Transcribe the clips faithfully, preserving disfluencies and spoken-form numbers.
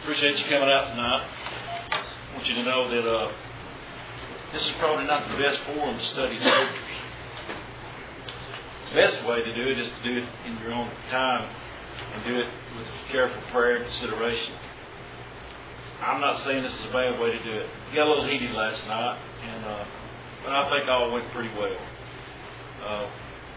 Appreciate you coming out tonight. I want you to know that uh, this is probably not the best forum to study scriptures. The best way to do it is to do it in your own time and do it with careful prayer and consideration. I'm not saying this is a bad way to do it. We got a little heated last night, and uh, but I think all went pretty well. Uh,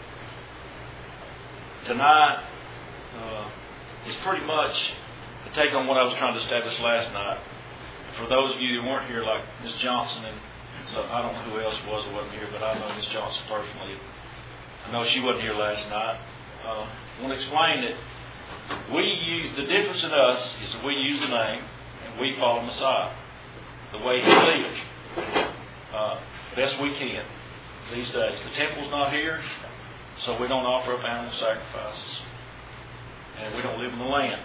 tonight uh, is pretty much to take on what I was trying to establish last night. For those of you who weren't here, like Miss Johnson, and uh, I don't know who else was or wasn't here, but I know Miss Johnson personally. I know she wasn't here last night. Uh, I want to explain that we use, the difference in us is that we use the name and we follow Messiah the way He lived, uh, best we can these days. The temple's not here, so we don't offer up animal sacrifices, and we don't live in the land.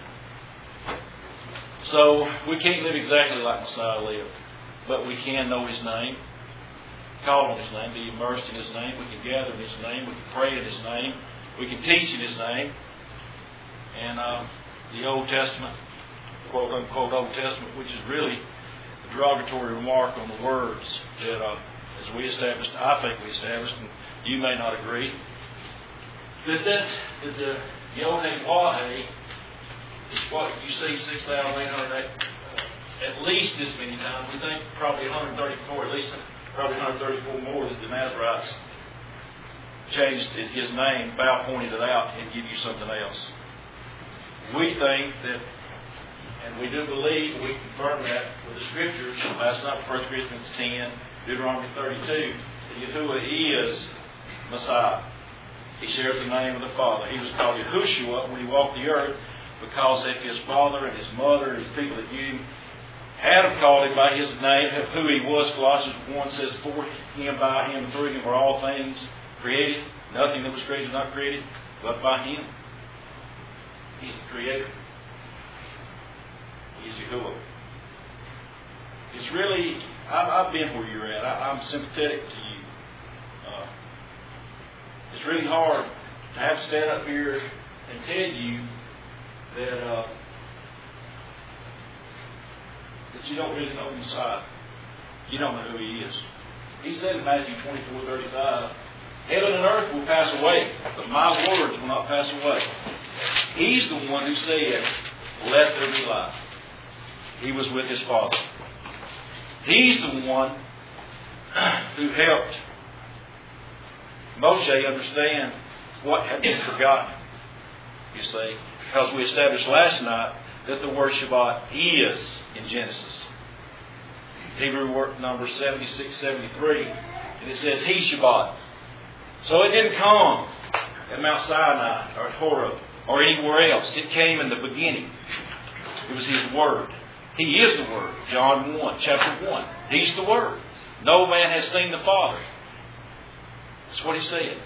So we can't live exactly like Messiah lived, but we can know His name, call on His name, be immersed in His name. We can gather in His name. We can pray in His name. We can teach in His name. And uh, the Old Testament, quote unquote Old Testament, which is really a derogatory remark on the words that, uh, as we established, I think we established, and you may not agree, that, that, that the Yod-Heh-Wah-Heh is what you see six thousand eight hundred eight, uh, at least this many times. We think probably one hundred thirty-four, at least probably one hundred thirty-four more that the Nazarites changed His name. Bow pointed it out and give you something else. We think that, and we do believe, we confirm that with the Scriptures. Last night, First Corinthians ten, Deuteronomy thirty-two, that Yahuwah is Messiah. He shares the name of the Father. He was called Yahushua when He walked the earth, because if His father and His mother and His people that knew Him had have called Him by His name, of who He was. Colossians one says, for Him, by Him, through Him were all things created. Nothing that was created was not created, but by Him. He's the Creator. He's Yahuwah. It's really, I've, I've been where you're at. I, I'm sympathetic to you. Uh, it's really hard to have to stand up here and tell you that uh, that you don't really know the Messiah. You don't know who He is. He said in Matthew twenty-four thirty-five, heaven and earth will pass away, but my words will not pass away. He's the one who said, let there be light. He was with His Father. He's the one who helped Moshe understand what had been forgotten. You see, because we established last night that the word Shabbat is in Genesis. Hebrew word number seventy-six seventy-three, and it says He Shabbat. So it didn't come at Mount Sinai or at Horeb or anywhere else. It came in the beginning. It was His Word. He is the Word. John one, chapter one. He's the Word. No man has seen the Father. That's what He said.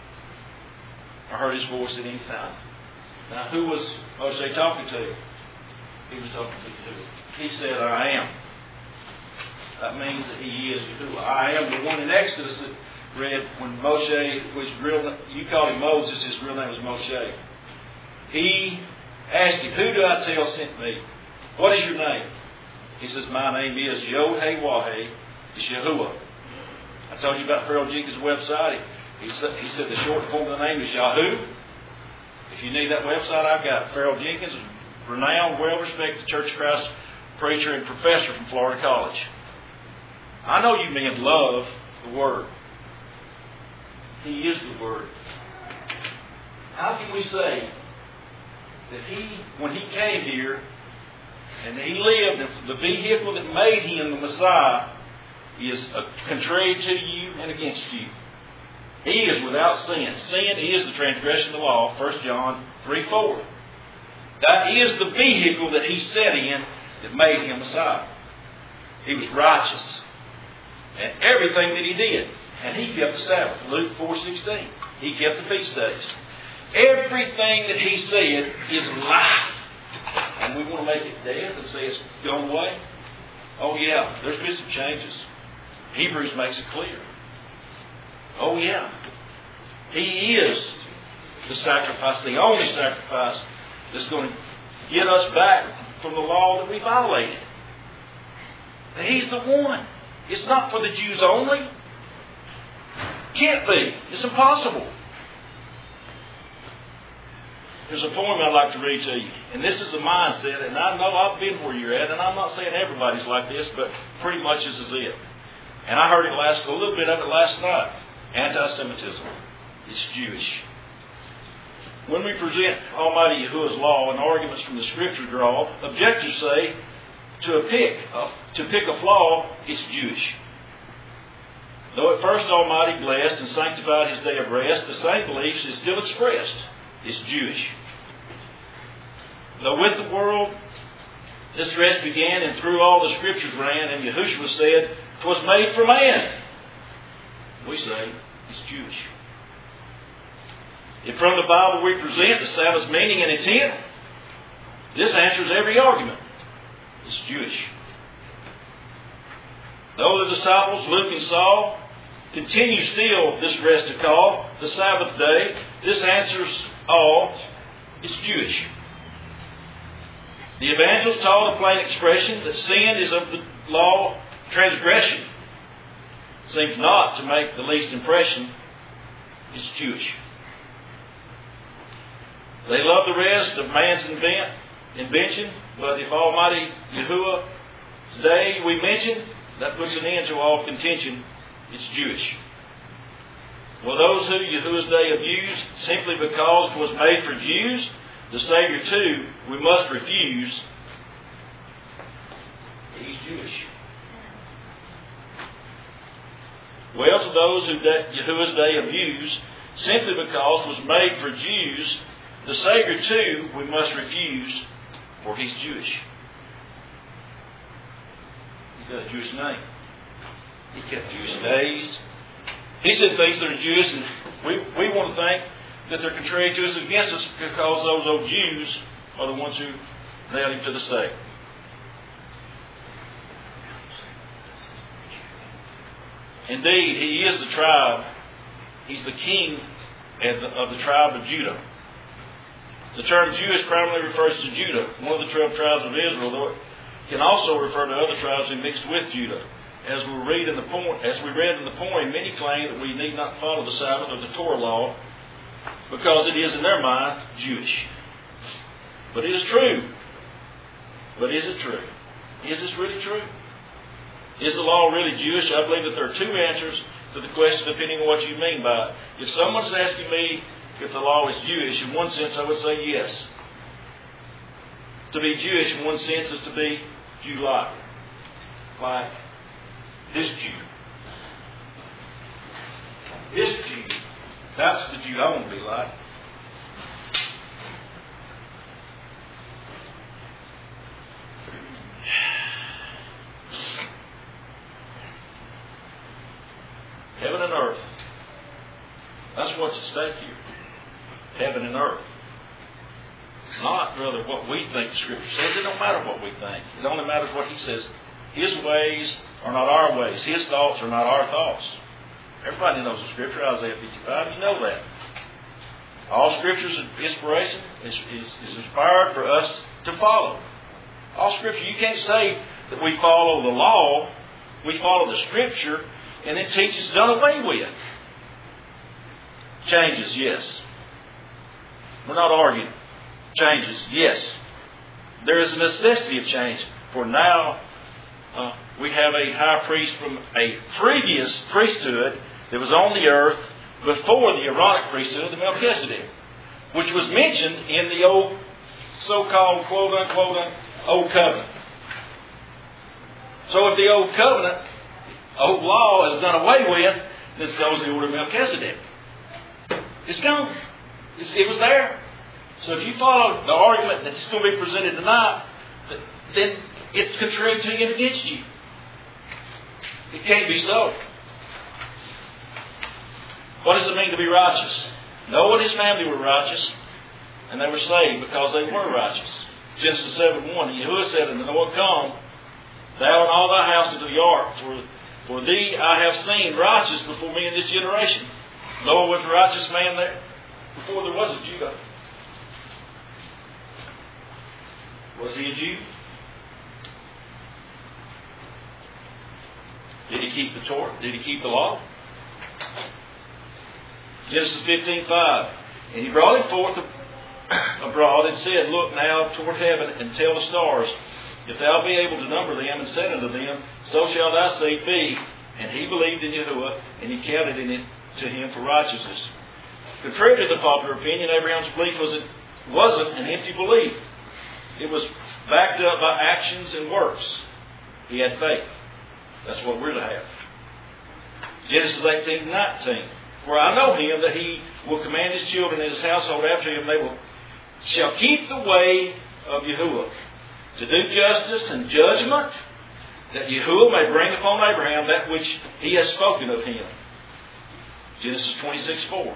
I heard His voice at any time. Now, who was Moshe talking to? He was talking to Yahuwah. He said, I am. That means that He is Yahuwah. I am the one in Exodus that read when Moshe, which real, you called him Moses, his real name was Moshe. He asked Him, who do I tell sent me? What is your name? He says, my name is Yod-Heh-Wah-Heh. It's Yahuwah. I told you about Farrell Jenkins' website. He, he, said, he said the short form of the name is Yahoo. If you need that website, I've got it. Farrell Jenkins, renowned, well-respected Church of Christ preacher and professor from Florida College. I know you men love the Word. He is the Word. How can we say that He, when He came here and He lived, the vehicle that made Him the Messiah is contrary to you and against you? He is without sin. Sin is the transgression of the law, First John three four. That is the vehicle that He sat in that made Him Messiah. He was righteous in everything that He did. And He kept the Sabbath. Luke four sixteen. He kept the feast days. Everything that He said is life. And we want to make it death and say it's gone away. Oh yeah, there's been some changes. Hebrews makes it clear. Oh yeah. He is the sacrifice, the only sacrifice that's going to get us back from the law that we violated. He's the one. It's not for the Jews only. Can't be. It's impossible. There's a poem I'd like to read to you. And this is the mindset, and I know I've been where you're at, and I'm not saying everybody's like this, but pretty much this is it. And I heard it last, a little bit of it last night. Anti-Semitism. It's Jewish. When we present Almighty Yahuwah's law and arguments from the Scripture draw, objectors say, to a pick, uh, to pick a flaw, it's Jewish. Though at first Almighty blessed and sanctified His day of rest, the same beliefs is still expressed. It's Jewish. Though with the world this rest began and through all the Scriptures ran, and Yahushua said, "'Twas made for man," we say it's Jewish. If from the Bible we present the Sabbath's meaning and intent, this answers every argument. It's Jewish. Though the disciples, Luke and Saul, continue still this rest to call the Sabbath day, this answers all. It's Jewish. The evangelists taught a plain expression that sin is of the law transgression. Seems not to make the least impression. It's Jewish. They love the rest of man's invent, invention, but if Almighty Yahuwah's day we mention, that puts an end to all contention. It's Jewish. Well, those who Yahuwah's day abuse, simply because it was made for Jews, the Savior too, we must refuse. He's Jewish. Well, to those who Yahuwah's day abuse, simply because it was made for Jews, the Savior too, we must refuse, for He's Jewish. He's got a Jewish name. He kept Jewish days. He said things that are Jewish, and we, we want to think that they're contrary to us, against us, because those old Jews are the ones who nailed Him to the stake. Indeed, He is the tribe. He's the king of the, of the tribe of Judah. The term Jewish primarily refers to Judah, one of the twelve tribes of Israel, though it can also refer to other tribes who mixed with Judah. As we read in the poem, as we read in the poem, many claim that we need not follow the Sabbath or the Torah law because it is in their mind Jewish. But it is true. But is it true? Is this really true? Is the law really Jewish? I believe that there are two answers to the question depending on what you mean by it. If someone's asking me if the law is Jewish, in one sense I would say yes. To be Jewish in one sense is to be Jew-like. Like this Jew. This Jew. That's the Jew I want to be like. Heaven and earth. That's what's at stake here. Heaven and earth. Not, brother, what we think the Scripture says. It don't matter what we think. It only matters what He says. His ways are not our ways. His thoughts are not our thoughts. Everybody knows the Scripture, Isaiah fifty-five. You know that. All Scripture's inspiration is, is, is inspired for us to follow. All Scripture. You can't say that we follow the law. We follow the Scripture and then teach it's done away with. Changes, yes. We're not arguing. Changes, yes. There is a necessity of change. For now, uh, we have a high priest from a previous priesthood that was on the earth before the Aaronic priesthood, the Melchizedek, which was mentioned in the old so-called quote-unquote Old Covenant. So if the Old Covenant, old law is done away with, then so is the order of Melchizedek. It's gone. It's, it was there. So if you follow the argument that's going to be presented tonight, then it's contrary to you and against you. It can't be so. What does it mean to be righteous? Noah and his family were righteous, and they were saved because they were righteous. Genesis seven one, Yahuwah said, "And Noah come, thou and all thy house into the ark, for, for thee I have seen righteous before me in this generation." Noah was a righteous man there before there was a Judah. Was he a Jew? Did he keep the Torah? Did he keep the law? Genesis fifteen five. And he brought him forth abroad and said, Look now toward heaven and tell the stars, if thou be able to number them, and said unto them, So shall thy seed be. And he believed in Yahuwah, and he counted in it to him for righteousness. Contrary to the popular opinion, Abraham's belief was, wasn't an empty belief. It was backed up by actions and works. He had faith. That's what we're to have. Genesis eighteen nineteen. For I know him that he will command his children and his household after him, they will shall keep the way of Yahuwah, to do justice and judgment, that Yahuwah may bring upon Abraham that which he has spoken of him. Genesis twenty-six four.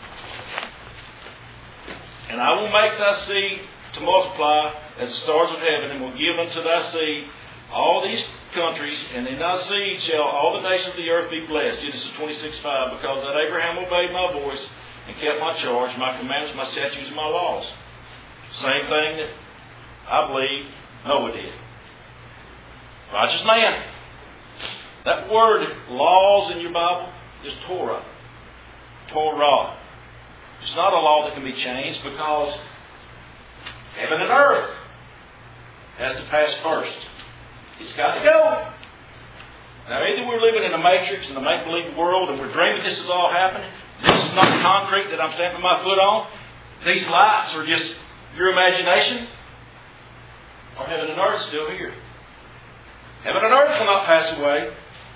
And I will make thy seed to multiply as the stars of heaven, and will give unto thy seed all these countries, and in thy seed shall all the nations of the earth be blessed. Genesis twenty-six five. Because that Abraham obeyed my voice and kept my charge, my commandments, my statutes, and my laws. Same thing that I believe Noah did. Righteous man. That word laws in your Bible is Torah. Torah. It's not a law that can be changed, because heaven and earth has to pass first. It's got to go. Now, either we're living in a matrix, in a make-believe world, and we're dreaming this is all happening. This is not concrete that I'm stamping my foot on. These lights are just your imagination. Or heaven and earth is still here. Heaven and earth will not pass away.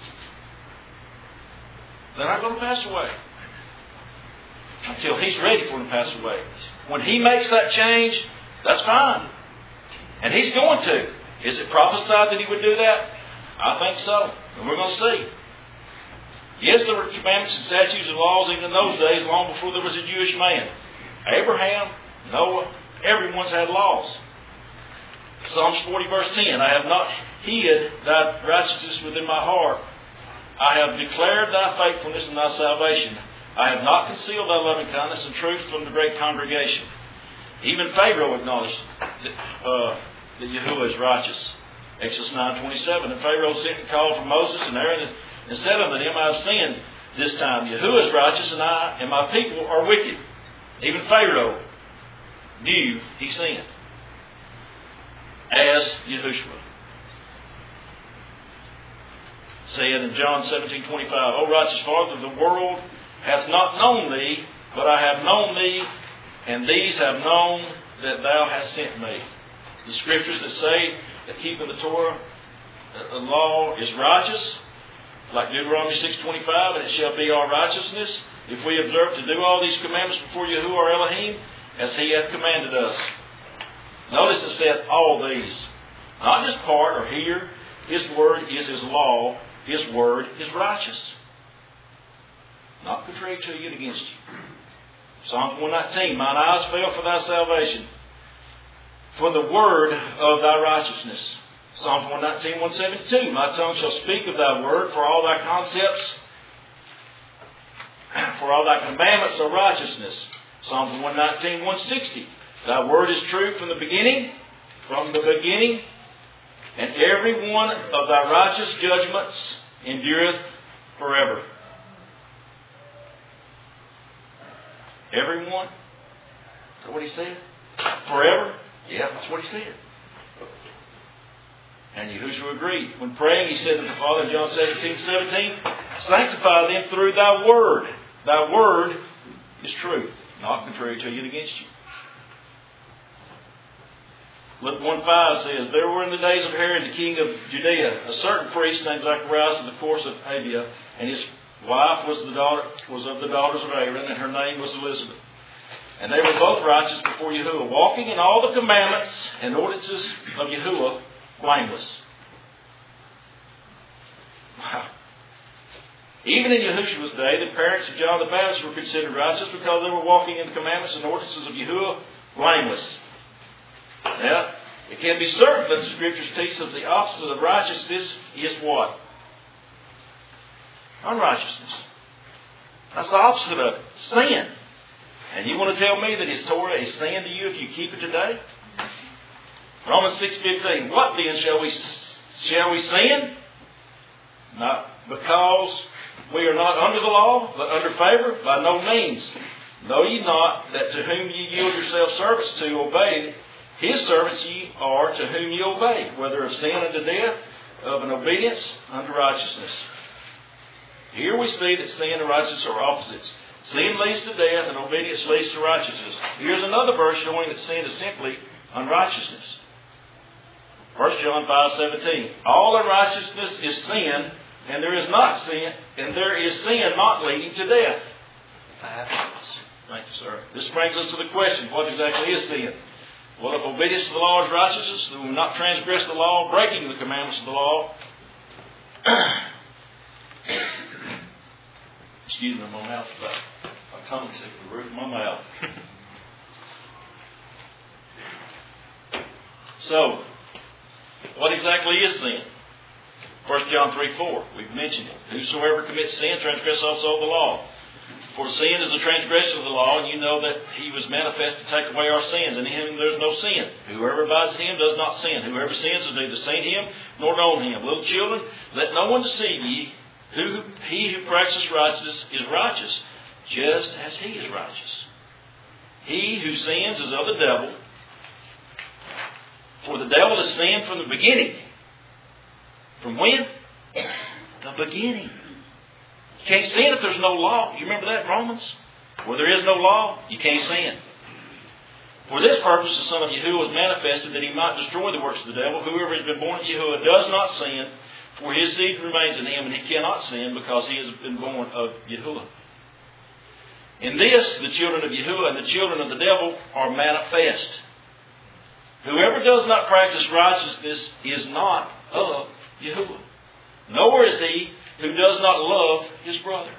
They're not going to pass away until He's ready for them to pass away. When He makes that change, that's fine. And He's going to. Is it prophesied that He would do that? I think so. And we're going to see. Yes, there were commandments and statutes and laws even in those days, long before there was a Jewish man. Abraham, Noah, everyone's had laws. Psalms forty verse ten. I have not hid thy righteousness within my heart. I have declared thy faithfulness and thy salvation. I have not concealed thy loving kindness and truth from the great congregation. Even Pharaoh acknowledged that, uh, that Yahuwah is righteous. Exodus nine twenty-seven. And Pharaoh sent and called for Moses and Aaron and, and said unto them, I have sinned this time. Yahuwah is righteous, and I and my people are wicked. Even Pharaoh knew he sinned. As Yahushua said in John seventeen twenty-five, O righteous Father, the world hath not known thee, but I have known thee, and these have known that thou hast sent me. The scriptures that say that keeping the Torah, the law, is righteous, like Deuteronomy six twenty-five, and it shall be our righteousness if we observe to do all these commandments before Yahuwah our Elohim, as He hath commanded us. Notice it said all these. Not just part or here. His word is His law. His word is righteous. Not contrary to you and against you. Psalms one nineteen. Mine eyes fell for thy salvation, for the word of thy righteousness. Psalms one nineteen, one seventy-two. My tongue shall speak of thy word, for all thy concepts, for all thy commandments are righteousness. Psalms one nineteen, one sixty. Thy word is true from the beginning, from the beginning, and every one of thy righteous judgments endureth forever. Every one? Is that what he said? Forever? Yeah, that's what he said. And Yahushua agreed. When praying, he said to the Father in John seventeen, seventeen, sanctify them through thy word. Thy word is truth, not contrary to you and against you. Luke one five says, There were in the days of Herod the king of Judea a certain priest named Zacharias of the course of Abia, and his wife was the daughter was of the daughters of Aaron, and her name was Elizabeth. And they were both righteous before Yahuwah, walking in all the commandments and ordinances of Yahuwah, blameless. Wow. Even in Yahushua's day, the parents of John the Baptist were considered righteous because they were walking in the commandments and ordinances of Yahuwah, blameless. Now, it can be certain that the Scriptures teach us the opposite of righteousness is what? Unrighteousness. That's the opposite of it. Sin. And you want to tell me that His Torah is sin to you if you keep it today? Romans six fifteen. What then shall we shall we sin? Not because we are not under the law, but under favor? By no means. Know ye not that to whom ye yield yourselves servants to obey, his servants ye are to whom ye obey, whether of sin unto death, of an obedience unto righteousness. Here we see that sin and righteousness are opposites. Sin leads to death and obedience leads to righteousness. Here's another verse showing that sin is simply unrighteousness. First John five seventeen. All unrighteousness is sin, and there is not sin, and there is sin not leading to death. Thank you, sir. This brings us to the question, what exactly is sin? Well, if obedience to the law is righteousness, then we will not transgress the law, breaking the commandments of the law. Excuse me, my mouth is up. My tongue's sick to the roof of my mouth. So, what exactly is sin? First John three four, we've mentioned it. Whosoever commits sin transgresses also the law. For sin is a transgression of the law, and you know that he was manifest to take away our sins, and in him there's no sin. Whoever abides in him does not sin. Whoever sins has neither seen him nor known him. Little children, let no one deceive ye. Who, he who practices righteousness is righteous, just as he is righteous. He who sins is of the devil, for the devil has sinned from the beginning. From when? The beginning. You can't sin if there's no law. You remember that in Romans? Where there is no law, you can't sin. For this purpose the Son of Yahuwah was manifested, that he might destroy the works of the devil. Whoever has been born of Yahuwah does not sin, for his seed remains in him, and he cannot sin because he has been born of Yahuwah. In this, the children of Yahuwah and the children of the devil are manifest. Whoever does not practice righteousness is not of Yahuwah, nor is he who does not love his brother.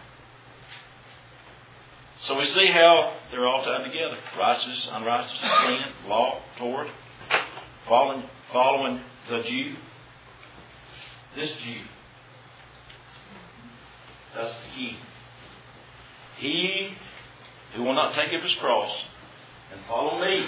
So we see how they're all tied together. Righteousness, unrighteousness, sin, law, Torah, following, following the Jew. This Jew. That's the key. He who will not take up his cross and follow me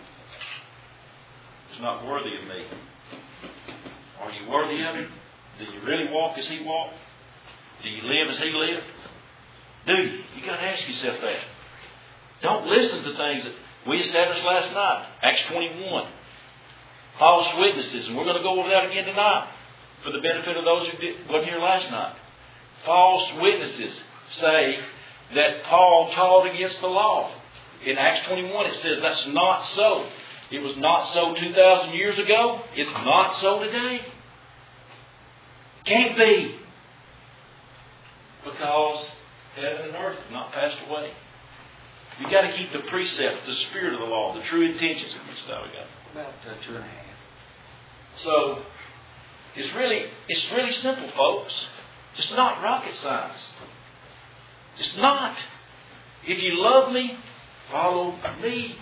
is not worthy of me. Are you worthy of him? Do you really walk as he walked? Do you live as he lived? Do you? You've got to ask yourself that. Don't listen to things that we established last night. Acts twenty-one. False witnesses. And we're going to go over that again tonight for the benefit of those who did, wasn't here last night. False witnesses say that Paul taught against the law. In Acts twenty-one it says that's not so. It was not so two thousand years ago. It's not so today. Can't be. Because heaven and earth have not passed away. You've got to keep the precept, the spirit of the law, the true intentions. How much time we got? About uh, two and a half. So, it's really, it's really simple, folks. It's not rocket science. It's not. If you love me, follow me.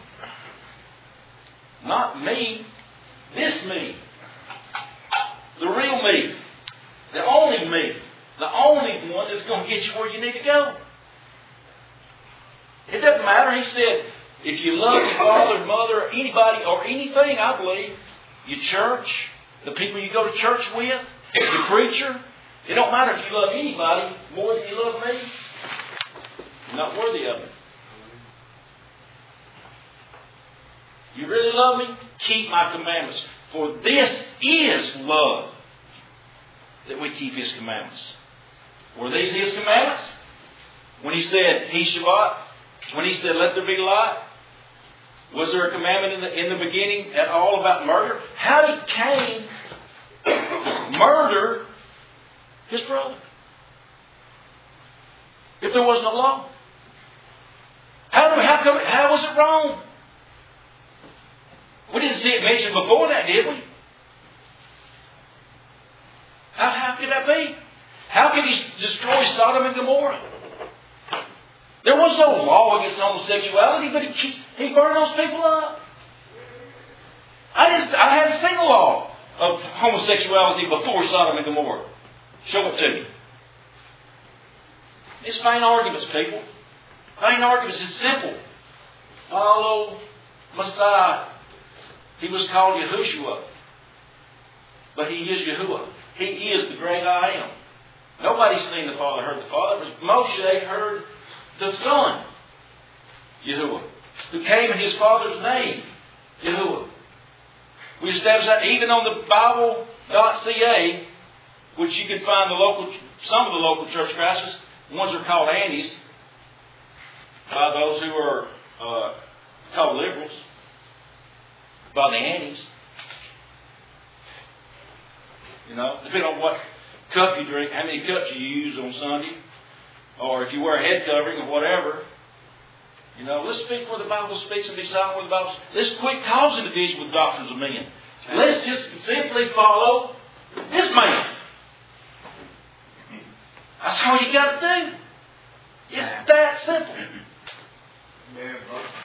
Not me. This me. The real me. The only me. The only one that's going to get you where you need to go. It doesn't matter. He said, if you love your father, mother, anybody, or anything, I believe, your church, the people you go to church with, the preacher, it don't matter if you love anybody more than you love me. You're not worthy of it. You really love me? Keep my commandments. For this is love, that we keep His commandments. Were these His commandments? When He said, He Shabbat, when He said, let there be light, was there a commandment in the, in the beginning at all about murder? How did Cain murder his brother? If there was no law. How, how, come, how was it wrong? We didn't see it mentioned before that, did we? How, how could that be? How could He destroy Sodom and Gomorrah? There was no law against homosexuality, but He, he burned those people up. I, didn't, I hadn't seen a law of homosexuality before Sodom and Gomorrah. Show it to me. It's vain arguments, people. Vain arguments is simple. Follow Messiah. He was called Yahushua. But he is Yahuwah. He, he is the great I am. Nobody's seen the Father, heard the Father. It was Moshe heard the Son, Yahuwah, who came in his Father's name, Yahuwah. We established that even on the Bible dot C A, which you can find the local, some of the local church crosses. Ones are called antis by those who are uh, called liberals, by the antis. You know, depending on what cup you drink, how many cups you use on Sunday, or if you wear a head covering or whatever. You know, let's speak where the Bible speaks and be silent where the Bible speaks. Let's quit causing division with doctrines of men. Let's just simply follow this man. That's all you got to do. It's that simple.